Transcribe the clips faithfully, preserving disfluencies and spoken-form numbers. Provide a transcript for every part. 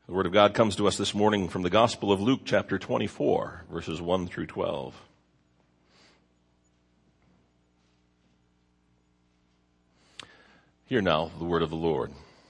The Word of God comes to us this morning from the Gospel of Luke, chapter twenty-four, verses one through twelve. Hear now the word of the Lord.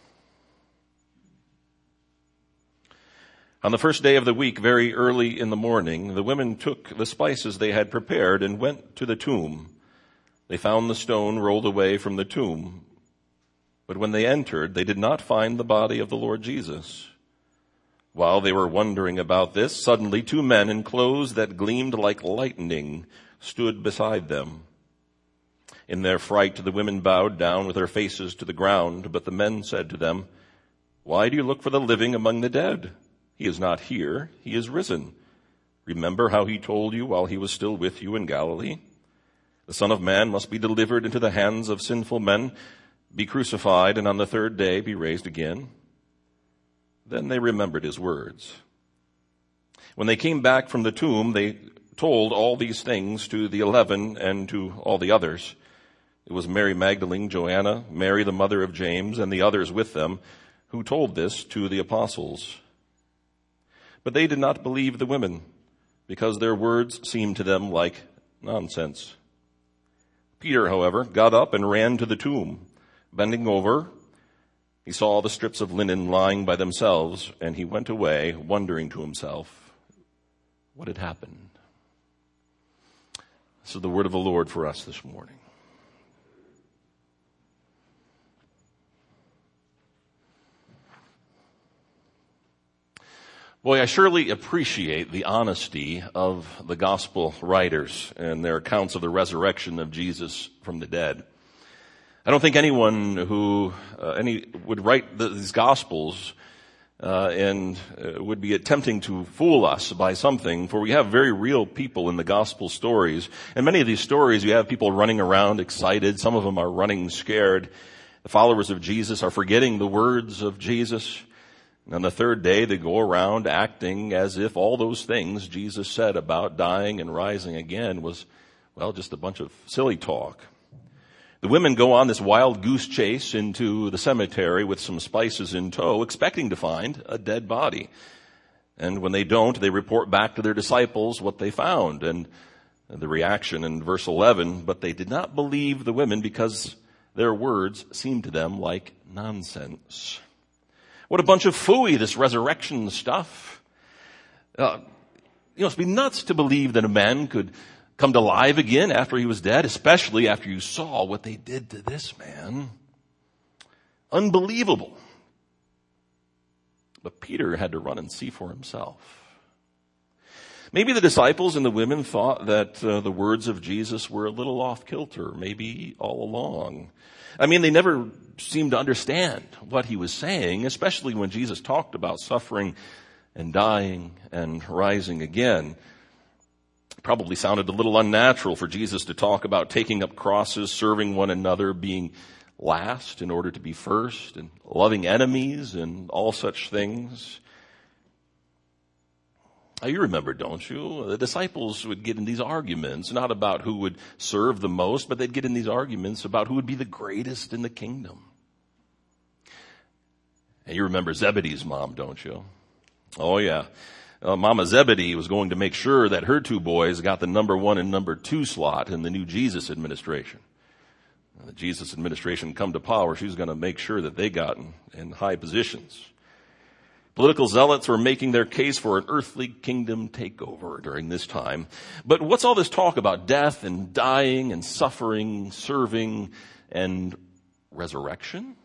On the first day of the week, very early in the morning, the women took the spices they had prepared and went to the tomb. They found the stone rolled away from the tomb. But when they entered, they did not find the body of the Lord Jesus. While they were wondering about this, suddenly two men in clothes that gleamed like lightning stood beside them. In their fright, the women bowed down with their faces to the ground, but the men said to them, "Why do you look for the living among the dead? He is not here, he is risen. Remember how he told you while he was still with you in Galilee? The Son of Man must be delivered into the hands of sinful men, be crucified, and on the third day be raised again." Then they remembered his words. When they came back from the tomb, they told all these things to the eleven and to all the others. It was Mary Magdalene, Joanna, Mary the mother of James, and the others with them, who told this to the apostles. But they did not believe the women, because their words seemed to them like nonsense. Peter, however, got up and ran to the tomb. Bending over, he saw the strips of linen lying by themselves, and he went away, wondering to himself what had happened. This is the word of the Lord for us this morning. Boy, I surely appreciate the honesty of the gospel writers and their accounts of the resurrection of Jesus from the dead. I don't think anyone who uh, any would write the, these gospels uh, and uh, would be attempting to fool us by something, for we have very real people in the gospel stories. And many of these stories, you have people running around excited. Some of them are running scared. The followers of Jesus are forgetting the words of Jesus. And on the third day, they go around acting as if all those things Jesus said about dying and rising again was, well, just a bunch of silly talk. The women go on this wild goose chase into the cemetery with some spices in tow, expecting to find a dead body. And when they don't, they report back to their disciples what they found. And the reaction in verse eleven, but they did not believe the women because their words seemed to them like nonsense. What a bunch of phooey, this resurrection stuff. Uh, you know, it'd be nuts to believe that a man could come to life again after he was dead, especially after you saw what they did to this man. Unbelievable. But Peter had to run and see for himself. Maybe the disciples and the women thought that uh, the words of Jesus were a little off kilter, maybe all along. I mean, they never seemed to understand what he was saying, especially when Jesus talked about suffering and dying and rising again. It probably sounded a little unnatural for Jesus to talk about taking up crosses, serving one another, being last in order to be first, and loving enemies and all such things. Now, you remember, don't you? The disciples would get in these arguments, not about who would serve the most, but they'd get in these arguments about who would be the greatest in the kingdom. And you remember Zebedee's mom, don't you? Oh, yeah. Uh, Mama Zebedee was going to make sure that her two boys got the number one and number two slot in the new Jesus administration. When the Jesus administration come to power, she was going to make sure that they got in, in high positions. Political zealots were making their case for an earthly kingdom takeover during this time. But what's all this talk about death and dying and suffering, serving, and resurrection?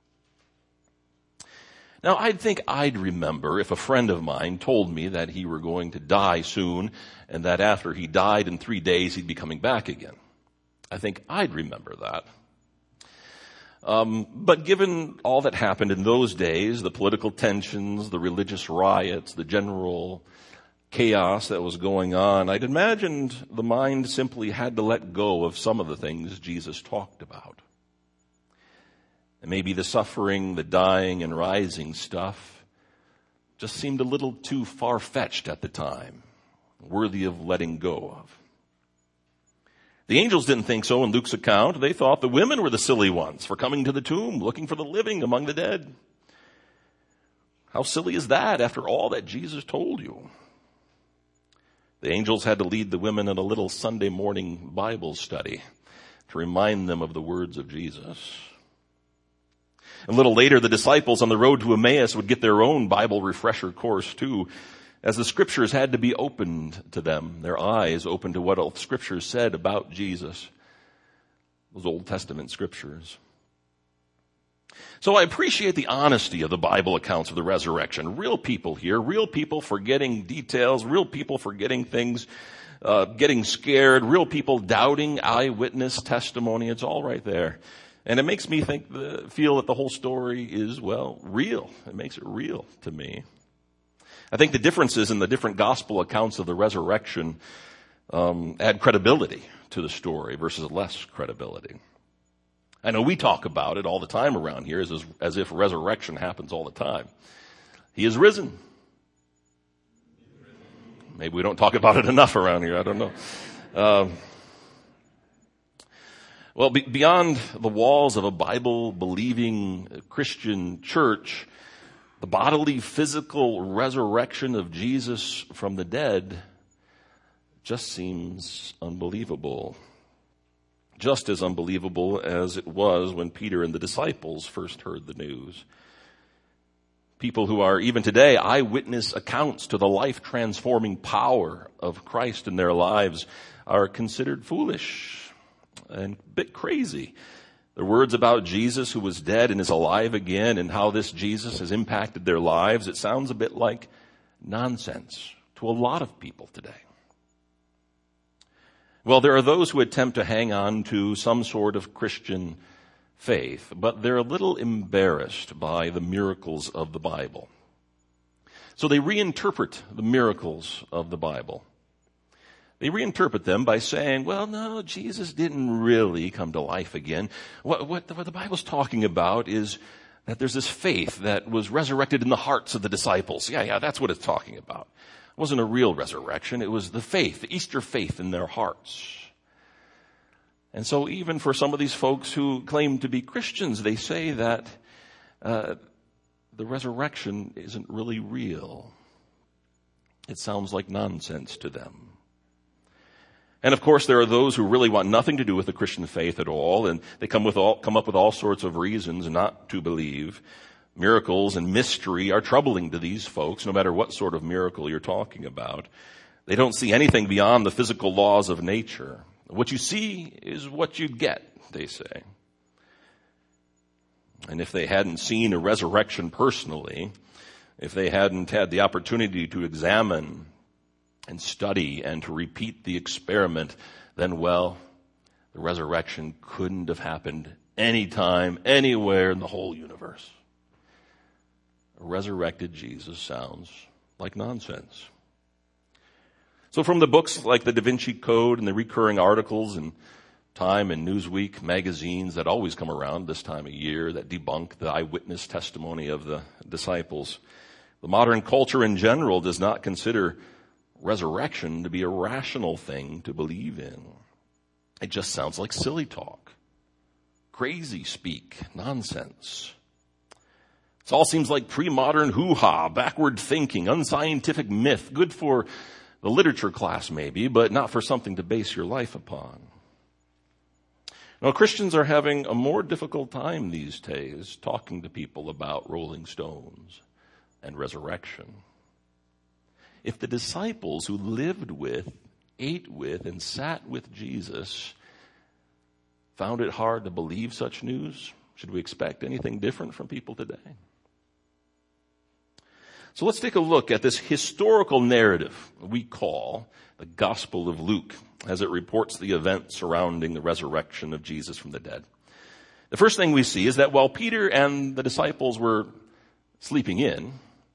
Now, I'd think I'd remember if a friend of mine told me that he were going to die soon and that after he died in three days he'd be coming back again. I think I'd remember that. Um, but given all that happened in those days, the political tensions, the religious riots, the general chaos that was going on, I'd imagined the mind simply had to let go of some of the things Jesus talked about. And maybe the suffering, the dying and rising stuff just seemed a little too far-fetched at the time, worthy of letting go of. The angels didn't think so in Luke's account. They thought the women were the silly ones for coming to the tomb, looking for the living among the dead. How silly is that after all that Jesus told you? The angels had to lead the women in a little Sunday morning Bible study to remind them of the words of Jesus. A little later, the disciples on the road to Emmaus would get their own Bible refresher course too, as the scriptures had to be opened to them, their eyes opened to what all the scriptures said about Jesus, those Old Testament scriptures. So I appreciate the honesty of the Bible accounts of the resurrection. Real people here, real people forgetting details, real people forgetting things, uh, getting scared, real people doubting eyewitness testimony. It's all right there. And it makes me think, the, feel that the whole story is, well, real. It makes it real to me. I think the differences in the different gospel accounts of the resurrection um, add credibility to the story versus less credibility. I know we talk about it all the time around here as, as if resurrection happens all the time. He is risen. Maybe we don't talk about it enough around here. I don't know. Um, well, be, beyond the walls of a Bible-believing Christian church, the bodily, physical resurrection of Jesus from the dead just seems unbelievable. Just as unbelievable as it was when Peter and the disciples first heard the news. People who are even today eyewitness accounts to the life-transforming power of Christ in their lives are considered foolish and a bit crazy. The words about Jesus who was dead and is alive again and how this Jesus has impacted their lives, it sounds a bit like nonsense to a lot of people today. Well, there are those who attempt to hang on to some sort of Christian faith, but they're a little embarrassed by the miracles of the Bible. So they reinterpret the miracles of the Bible. They reinterpret them by saying, well, no, Jesus didn't really come to life again. What, what, what the Bible's talking about is that there's this faith that was resurrected in the hearts of the disciples. Yeah, yeah, that's what it's talking about. It wasn't a real resurrection. It was the faith, the Easter faith in their hearts. And so even for some of these folks who claim to be Christians, they say that uh, the resurrection isn't really real. It sounds like nonsense to them. And of course, there are those who really want nothing to do with the Christian faith at all, and they come with all, come up with all sorts of reasons not to believe. Miracles and mystery are troubling to these folks, no matter what sort of miracle you're talking about. They don't see anything beyond the physical laws of nature. What you see is what you get, they say. And if they hadn't seen a resurrection personally, if they hadn't had the opportunity to examine and study and to repeat the experiment, then, well, the resurrection couldn't have happened anytime, anywhere in the whole universe. A resurrected Jesus sounds like nonsense. So from the books like the Da Vinci Code and the recurring articles in Time and Newsweek magazines that always come around this time of year that debunk the eyewitness testimony of the disciples, the modern culture in general does not consider resurrection to be a rational thing to believe in. It just sounds like silly talk, crazy speak, nonsense. It all seems like pre-modern hoo-ha, backward thinking, unscientific myth, good for the literature class maybe, but not for something to base your life upon. Now, Christians are having a more difficult time these days talking to people about Rolling Stones and resurrection. If the disciples who lived with, ate with, and sat with Jesus found it hard to believe such news, should we expect anything different from people today? So let's take a look at this historical narrative we call the Gospel of Luke as it reports the events surrounding the resurrection of Jesus from the dead. The first thing we see is that while Peter and the disciples were sleeping in,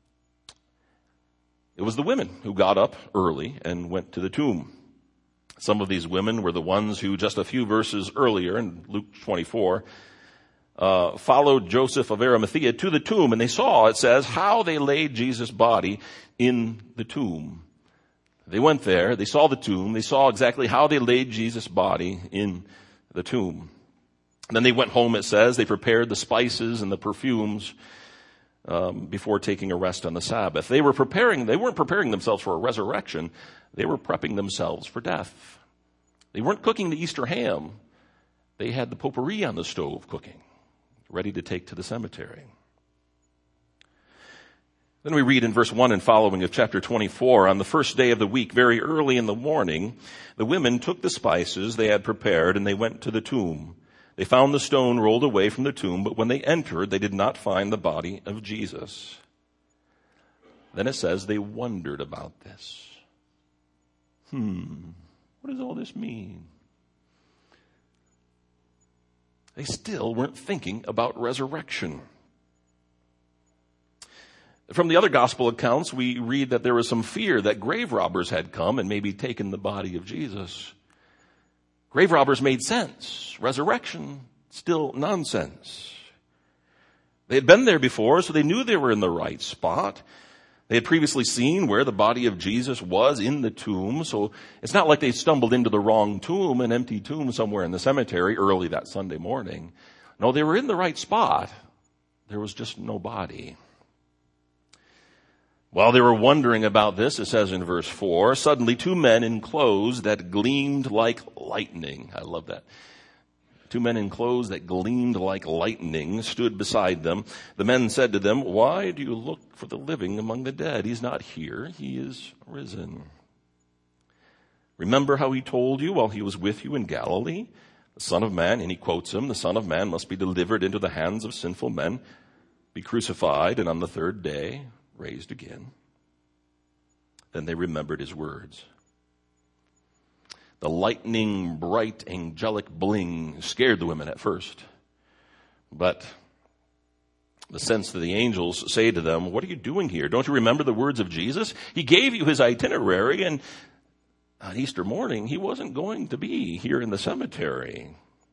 it was the women who got up early and went to the tomb. Some of these women were the ones who just a few verses earlier in Luke twenty-four Uh, followed Joseph of Arimathea to the tomb, and they saw, it says, how they laid Jesus' body in the tomb. They went there, they saw the tomb, they saw exactly how they laid Jesus' body in the tomb. And then they went home, it says, they prepared the spices and the perfumes um, before taking a rest on the Sabbath. They were preparing, they weren't preparing themselves for a resurrection. They were prepping themselves for death. They weren't cooking the Easter ham. They had the potpourri on the stove cooking, ready to take to the cemetery. Then we read in verse one and following of chapter twenty-four, on the first day of the week, very early in the morning, the women took the spices they had prepared and they went to the tomb. They found the stone rolled away from the tomb, but when they entered, they did not find the body of Jesus. Then it says they wondered about this. Hmm, what does all this mean? They still weren't thinking about resurrection. From the other gospel accounts, we read that there was some fear that grave robbers had come and maybe taken the body of Jesus. Grave robbers made sense. Resurrection, still nonsense. They had been there before, so they knew they were in the right spot. They had previously seen where the body of Jesus was in the tomb, so it's not like they stumbled into the wrong tomb, an empty tomb somewhere in the cemetery early that Sunday morning. No, they were in the right spot. There was just no body. While they were wondering about this, it says in verse four, suddenly two men in clothes that gleamed like lightning. I love that. Two men in clothes that gleamed like lightning stood beside them. The men said to them, "Why do you look for the living among the dead? He's not here. He is risen. Remember how he told you while he was with you in Galilee? The Son of Man," and he quotes him, "the Son of Man must be delivered into the hands of sinful men, be crucified, and on the third day raised again." Then they remembered his words. The lightning, bright, angelic bling scared the women at first. But the sense that the angels say to them, "What are you doing here? Don't you remember the words of Jesus? He gave you his itinerary, and on Easter morning, he wasn't going to be here in the cemetery."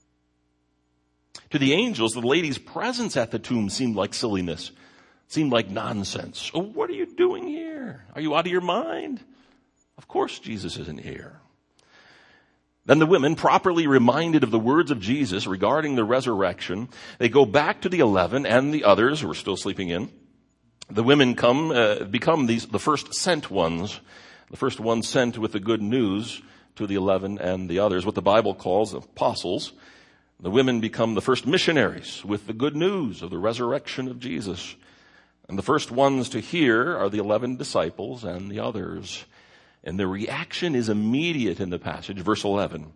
To the angels, the lady's presence at the tomb seemed like silliness, seemed like nonsense. "Oh, what are you doing here? Are you out of your mind? Of course Jesus isn't here." Then the women, properly reminded of the words of Jesus regarding the resurrection, they go back to the eleven and the others who are still sleeping in. The women come, uh, become these, the first sent ones, the first ones sent with the good news to the eleven and the others, what the Bible calls apostles. The women become the first missionaries with the good news of the resurrection of Jesus. And the first ones to hear are the eleven disciples and the others. And the reaction is immediate in the passage, verse eleven.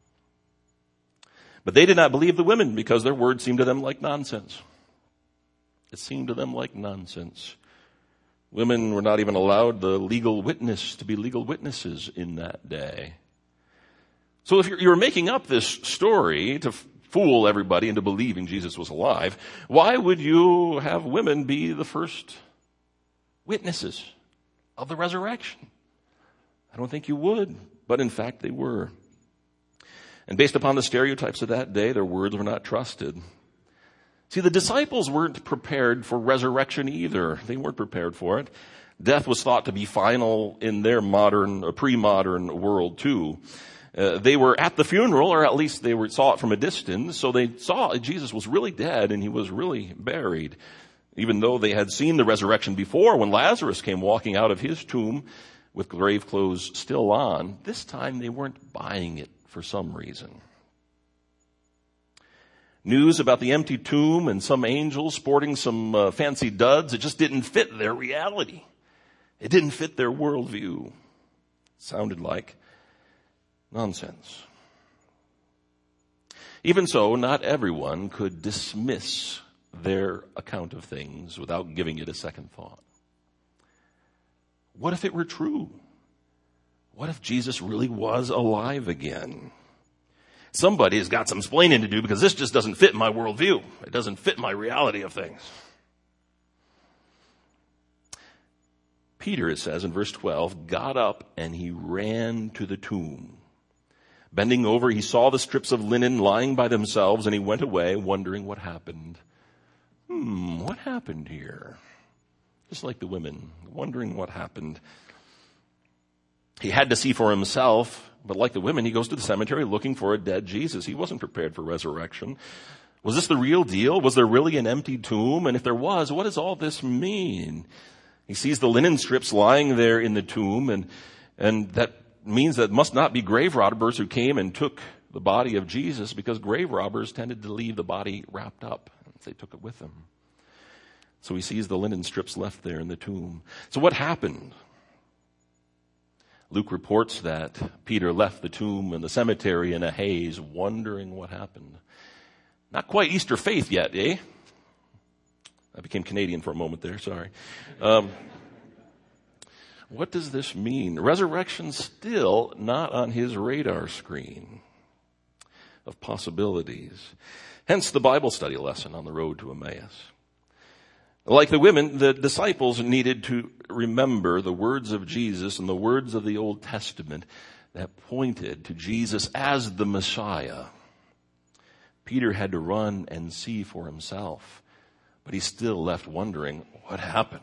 But they did not believe the women because their words seemed to them like nonsense. It seemed to them like nonsense. Women were not even allowed the legal witness to be legal witnesses in that day. So if you're, you're making up this story to fool everybody into believing Jesus was alive, why would you have women be the first witnesses of the resurrection? I don't think you would, but in fact they were. And based upon the stereotypes of that day, their words were not trusted. See, the disciples weren't prepared for resurrection either. They weren't prepared for it. Death was thought to be final in their modern, or pre-modern world too. Uh, they were at the funeral, or at least they were, saw it from a distance, so they saw Jesus was really dead and he was really buried. Even though they had seen the resurrection before when Lazarus came walking out of his tomb with grave clothes still on, this time they weren't buying it for some reason. News about the empty tomb and some angels sporting some uh, fancy duds, it just didn't fit their reality. It didn't fit their worldview. It sounded like nonsense. Even so, not everyone could dismiss their account of things without giving it a second thought. What if it were true? What if Jesus really was alive again? Somebody has got some explaining to do because this just doesn't fit my worldview. It doesn't fit my reality of things. Peter, it says in verse twelve, got up and he ran to the tomb. Bending over, he saw the strips of linen lying by themselves, and he went away wondering what happened. Hmm, what happened here? Just like the women, wondering what happened. He had to see for himself, but like the women, he goes to the cemetery looking for a dead Jesus. He wasn't prepared for resurrection. Was this the real deal? Was there really an empty tomb? And if there was, what does all this mean? He sees the linen strips lying there in the tomb, and, and that means that it must not be grave robbers who came and took the body of Jesus, because grave robbers tended to leave the body wrapped up. They took it with them. So he sees the linen strips left there in the tomb. So what happened? Luke reports that Peter left the tomb and the cemetery in a haze, wondering what happened. Not quite Easter faith yet, eh? I became Canadian for a moment there, sorry. Um, what does this mean? Resurrection still not on his radar screen of possibilities. Hence the Bible study lesson on the road to Emmaus. Like the women, the disciples needed to remember the words of Jesus and the words of the Old Testament that pointed to Jesus as the Messiah. Peter had to run and see for himself, but he still left wondering what happened.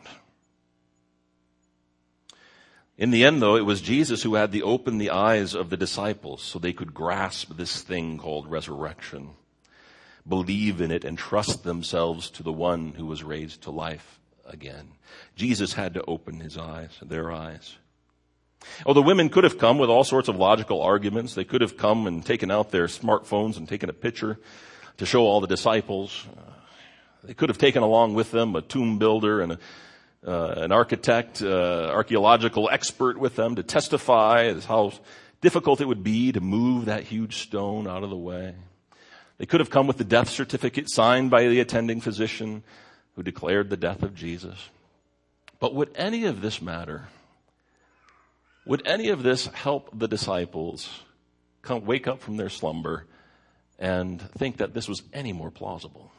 In the end, though, it was Jesus who had to open the eyes of the disciples so they could grasp this thing called resurrection, believe in it, and trust themselves to the one who was raised to life again. Jesus had to open his eyes, their eyes. Oh, the women could have come with all sorts of logical arguments. They could have come and taken out their smartphones and taken a picture to show all the disciples. Uh, they could have taken along with them a tomb builder and a, uh, an architect, uh, archaeological expert with them to testify as how difficult it would be to move that huge stone out of the way. They could have come with the death certificate signed by the attending physician who declared the death of Jesus. But would any of this matter? Would any of this help the disciples come wake up from their slumber and think that this was any more plausible?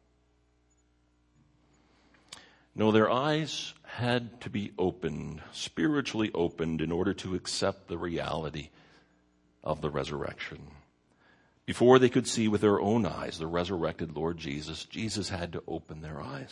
No, their eyes had to be opened, spiritually opened, in order to accept the reality of the resurrection. Before they could see with their own eyes the resurrected Lord Jesus, Jesus had to open their eyes.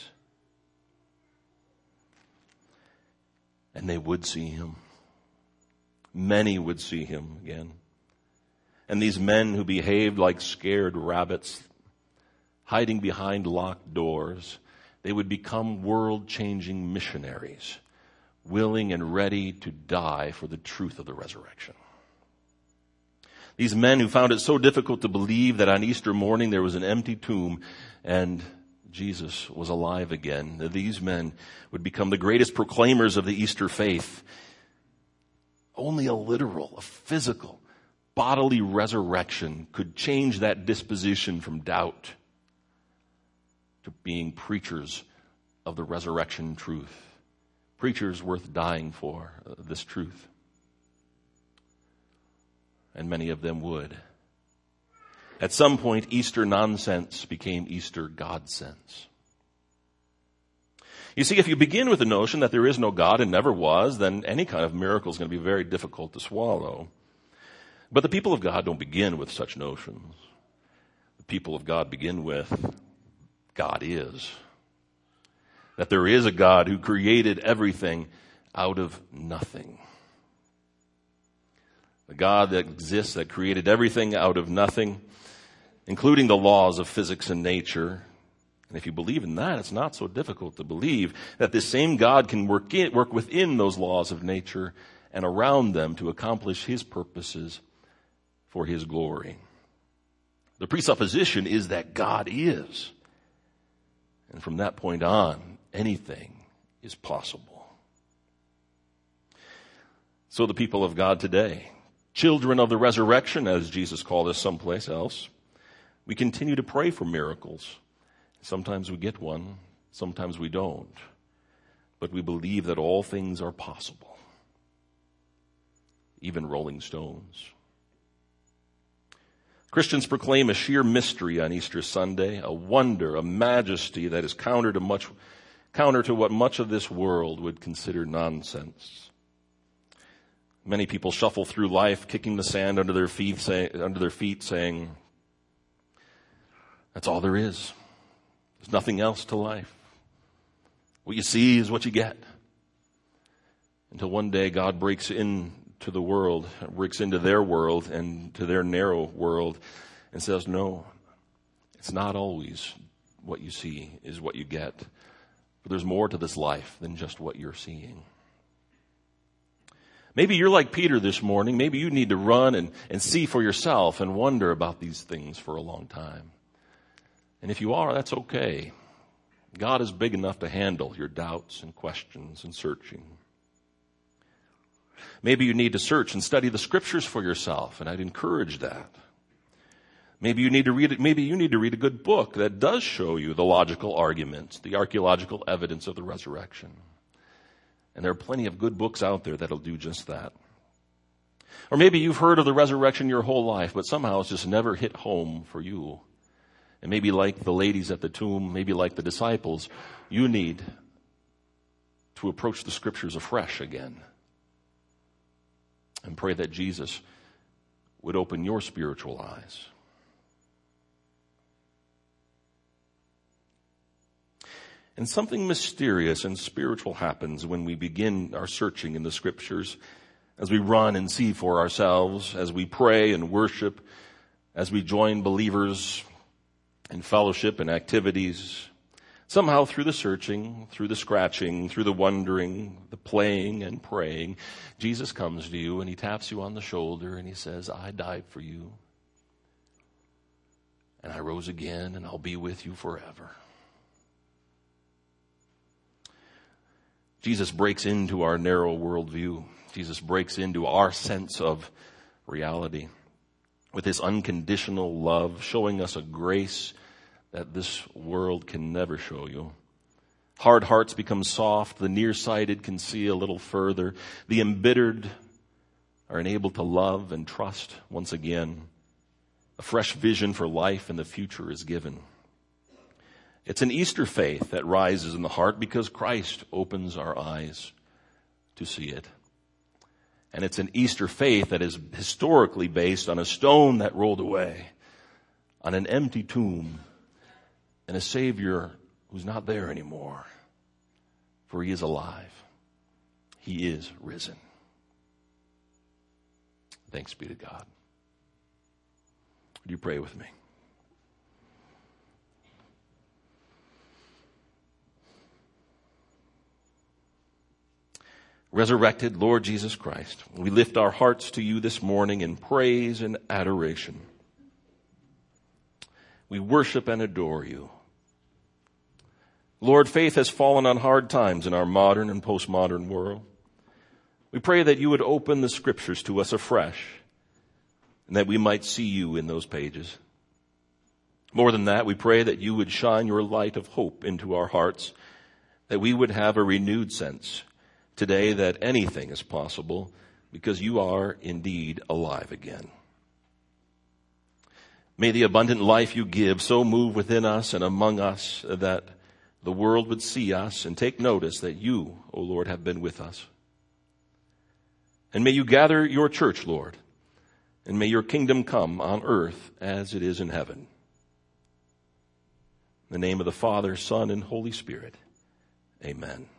And they would see him. Many would see him again. And these men who behaved like scared rabbits, hiding behind locked doors, they would become world-changing missionaries, willing and ready to die for the truth of the resurrection. These men who found it so difficult to believe that on Easter morning there was an empty tomb and Jesus was alive again, these men would become the greatest proclaimers of the Easter faith. Only a literal, a physical, bodily resurrection could change that disposition from doubt to being preachers of the resurrection truth. Preachers worth dying for uh, this truth. And many of them would. At some point, Easter nonsense became Easter God-sense. You see, if you begin with the notion that there is no God and never was, then any kind of miracle is going to be very difficult to swallow. But the people of God don't begin with such notions. The people of God begin with, God is. That there is a God who created everything out of nothing. A God that exists, that created everything out of nothing, including the laws of physics and nature. And if you believe in that, it's not so difficult to believe that this same God can work in, work within those laws of nature and around them to accomplish his purposes for his glory. The presupposition is that God is. And from that point on, anything is possible. So the people of God today, children of the resurrection, as Jesus called us someplace else, we continue to pray for miracles. Sometimes we get one, sometimes we don't. But we believe that all things are possible, even rolling stones. Christians proclaim a sheer mystery on Easter Sunday, a wonder, a majesty that is counter to much, counter to what much of this world would consider nonsense. Many people shuffle through life, kicking the sand under their feet, say, under their feet, saying, "That's all there is. There's nothing else to life. What you see is what you get." Until one day God breaks into the world, breaks into their world and to their narrow world and says, "No, It's not always what you see is what you get. But there's more to this life than just what you're seeing. Maybe you're like Peter this morning. Maybe you need to run and, and see for yourself and wonder about these things for a long time. And if you are, that's okay. God is big enough to handle your doubts and questions and searching. Maybe you need to search and study the scriptures for yourself, and I'd encourage that. Maybe you need to read it, maybe you need to read a good book that does show you the logical arguments, the archaeological evidence of the resurrection. And there are plenty of good books out there that'll do just that. Or maybe you've heard of the resurrection your whole life, but somehow it's just never hit home for you. And maybe like the ladies at the tomb, maybe like the disciples, you need to approach the scriptures afresh again. And pray that Jesus would open your spiritual eyes. And something mysterious and spiritual happens when we begin our searching in the scriptures, as we run and see for ourselves, as we pray and worship, as we join believers in fellowship and activities. Somehow through the searching, through the scratching, through the wondering, the playing and praying, Jesus comes to you and he taps you on the shoulder and he says, I died for you. And I rose again and I'll be with you forever. Jesus breaks into our narrow worldview. Jesus breaks into our sense of reality with his unconditional love, showing us a grace that this world can never show you. Hard hearts become soft. The nearsighted can see a little further. The embittered are enabled to love and trust once again. A fresh vision for life and the future is given. It's an Easter faith that rises in the heart because Christ opens our eyes to see it. And it's an Easter faith that is historically based on a stone that rolled away, on an empty tomb, and a Savior who's not there anymore. For he is alive. He is risen. Thanks be to God. Would you pray with me? Resurrected Lord Jesus Christ, we lift our hearts to you this morning in praise and adoration. We worship and adore you. Lord, faith has fallen on hard times in our modern and postmodern world. We pray that you would open the scriptures to us afresh and that we might see you in those pages. More than that, we pray that you would shine your light of hope into our hearts, that we would have a renewed sense today that anything is possible because you are indeed alive again. May the abundant life you give so move within us and among us that the world would see us and take notice that you, O Lord, have been with us. And may you gather your church, Lord, and may your kingdom come on earth as it is in heaven. In the name of the Father, Son, and Holy Spirit, amen.